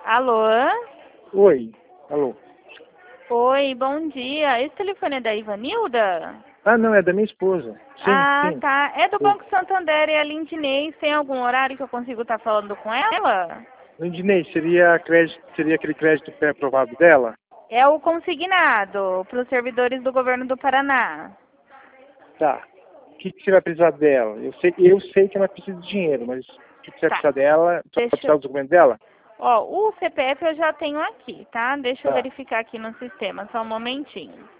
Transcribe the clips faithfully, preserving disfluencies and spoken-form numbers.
Alô? Oi, alô. Oi, bom dia. Esse telefone é da Ivanilda? Ah, não, é da minha esposa. Sim, Ah, sim. tá. É do Eu, Banco Santander e a Lindinês. Tem algum horário que eu consigo estar falando com ela? Lindinei, seria, crédito, seria aquele crédito pré-aprovado dela? É o consignado para os servidores do governo do Paraná. Tá. O que, que você vai precisar dela? Eu sei, eu sei que ela precisa de dinheiro, mas o que, que você vai Tá. precisar dela? Só vai Deixa precisar do documento dela? Ó, o C P F eu já tenho aqui, tá? Deixa eu Tá. verificar aqui no sistema, só um momentinho.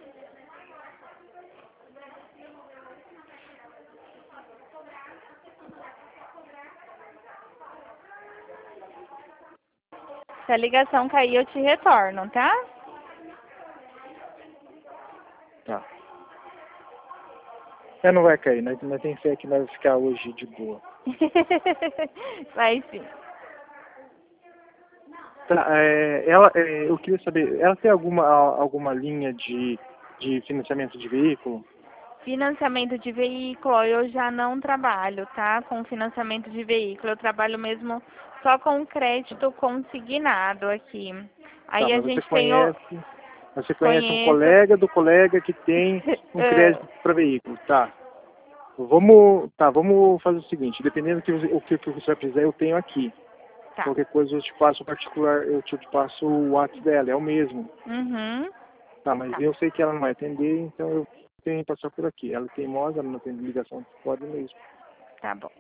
Se a ligação cair, eu te retorno, tá? Tá. É, não vai cair, nós, nós temos fé que nós vamos ficar hoje de boa. Vai sim. Tá, é, ela, é, eu queria saber, ela tem alguma, alguma linha de, de financiamento de veículo? Financiamento de veículo, eu já não trabalho, tá? Com financiamento de veículo, eu trabalho mesmo só com crédito consignado aqui. Tá, Aí a mas você gente tem o... conhece, você conhece um Conheço... colega do colega que tem um Ah, crédito para veículo, tá? Vamos, tá, vamos fazer o seguinte, dependendo do que, você- o que, que você vai precisar, eu tenho aqui. tá. Qualquer coisa eu te passo o particular, eu te passo o WhatsApp dela, é o mesmo. Uhum. Tá, mas Tá, eu sei que ela não vai atender, então eu tenho que passar por aqui. Ela é teimosa, ela não tem ligação, pode mesmo. tá bom.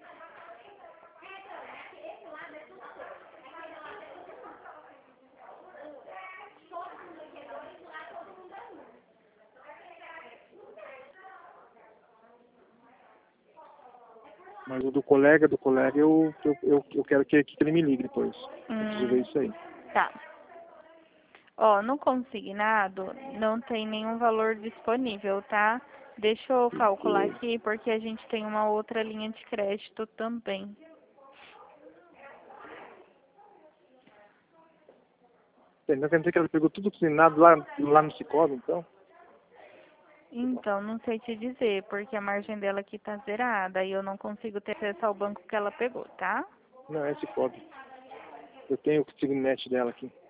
Mas o do colega, do colega, eu, eu, eu, eu quero que, que ele me ligue depois. Eu preciso ver Hum, isso aí. tá. Ó, no consignado não tem nenhum valor disponível, tá? Deixa eu calcular Porque, aqui, porque a gente tem uma outra linha de crédito também. então quer dizer que ela pegou tudo assinado lá, lá no Cicobi, então? Então, não sei te dizer, porque a margem dela aqui tá zerada e eu não consigo ter acesso ao banco que ela pegou, tá? Não, é Cicobi. Eu tenho o Signet dela aqui.